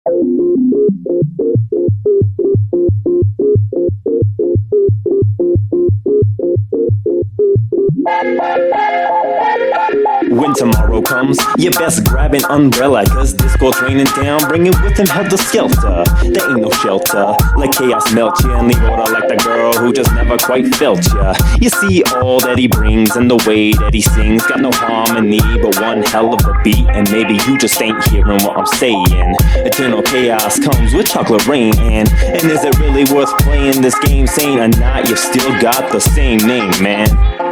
When tomorrow comes, you best grab an umbrella, cause disco's raining down, bringing with him helter-skelter. There ain't no shelter, like chaos melt ya, and leave order like the girl who just never quite felt ya. You see all that he brings and the way that he sings, got no harmony but one hell of a beat, and maybe you just ain't hearing what I'm saying. Eternal chaos comes with chocolate rain, and is it really worth playing this game? Sane or not, you've still got the same name, man.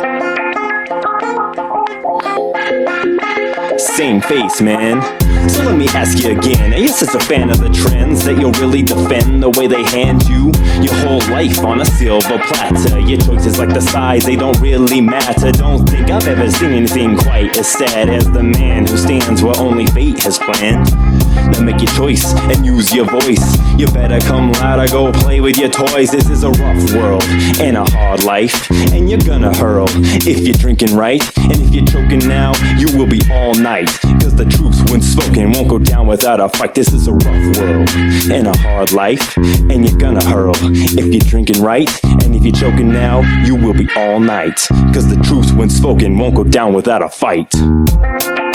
Same face, man. So let me ask you again, are you such a fan of the trends that you'll really defend the way they hand you your whole life on a silver platter? Your choices like the size, they don't really matter. Don't think I've ever seen anything quite as sad as the man who stands where only fate has planned. Now make your choice and use your voice. You better come loud or go play with your toys. This is a rough world and a hard life, and you're gonna hurl if you're drinking right. And if you're choking now, you will be all night, cause the truth when spoken won't go down without a fight. This is a rough world and a hard life, and you're gonna hurl if you're drinking right. And if you're choking now, you will be all night, cause the truth when spoken won't go down without a fight.